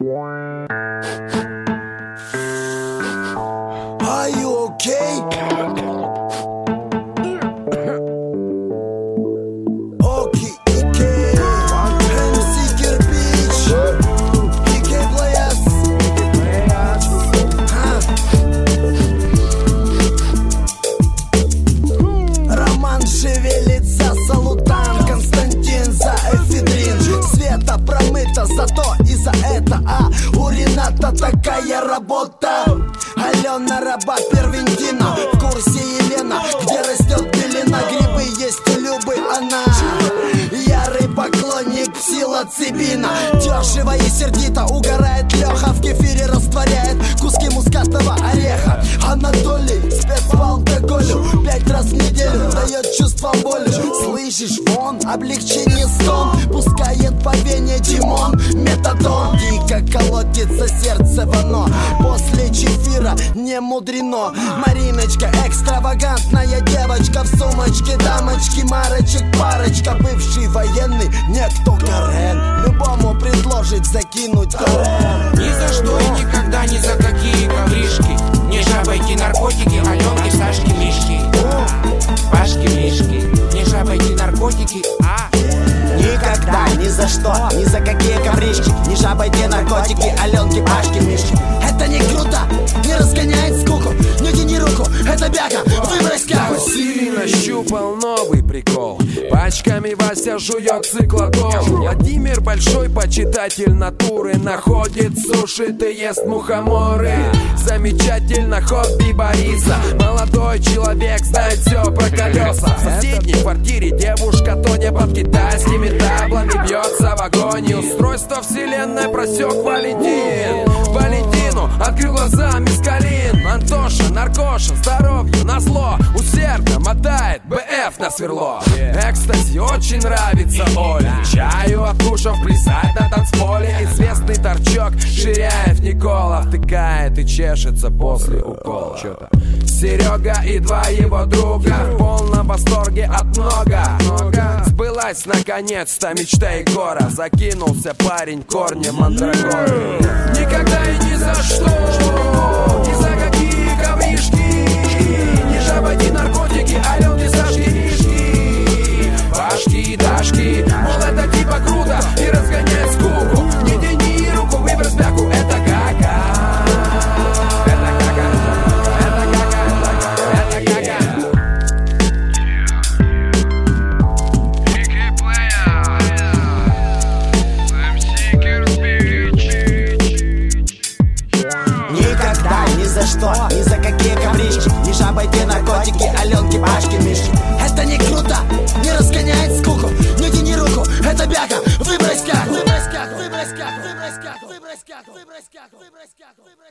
Are you okay? Окей, окей. MC Кирпич. PK Players. Роман шевелится, Салутан, Константин за эфедрин. Света промыта, зато и за это. У Рената такая работа. Алена раба первентина. В курсе Елена, где растет пелена. Грибы есть у Любы она. Ярый поклонник псилоцибина. Дешево и сердито угорает Леха. В кефире растворяет куски мускатного ореха. Анатолий спец по алкоголю 5 раз в неделю дает чувство боли. Слышишь, вон, облегчение стон. Пускает по вене Димон метадон. Дико колотится сердце вано. После чефира не мудрено. Мариночка, экстравагантная девочка. В сумочке дамочки, марочек парочка. Бывший военный, некто Карен. Любому предложить закинуть торрент. Ни за что и никогда, ни за какие ковришки. Не жабайте наркотики, Аленки, Сашки, Мишки. Пашки, Мишки. Не жабайте наркотики, Никогда, ни за что, ни за какие ковришки. Не жабайте наркотики, Аленки, Пашки, Мишки. Это не круто, не разгоняет скуку. Не тяни руку, это бяка, выбрось кягу. Василий нащупал новый прикол. Пачками Вася жует циклодол. Владимир большой почитатель натуры. Находит, сушит и ест мухоморы. Замечательно хобби Бориса. Молодой человек знает все про колеса. В соседней квартире девушка Тоня под китайскими таблами бьется в агонии. Устройство вселенной просек Валентин. Валентину открыл глаза мискалин. Антоша, наркоша, здоровью назло. Усердно мотает БФ на сверло. Экстази очень нравится Оле. Чаю откушав, плясать на танцполе. Известный торчок Ширяев Никола втыкает и чешется после укола. Серега и два его друга в полном восторге от много. Сбылась наконец-то мечта Егора. Закинулся парень корнем мандрагоры. Никогда и ни за что, ни за какие ковришки. Не жабайте наркотики, Аленки, Сашки, Мишки. Пашки и Дашки, мол, это типа круто и разгоняет скуку. Не тяни руку, выбрось бяку, это кака. Это кака, это кака, это кака. PK Players, MC Кирпич. Никогда, ни за что, ни за какие ковришки. Не жабайте наркотики, Аленки, Пашки, Мишки. Это не круто, не разгоняет скуку. Не тяни руку, это бяка, выбрось как. Выбрось как, выбрось как, выбрось как, выбрось как, выбрось как, выбрось как, выбрось как.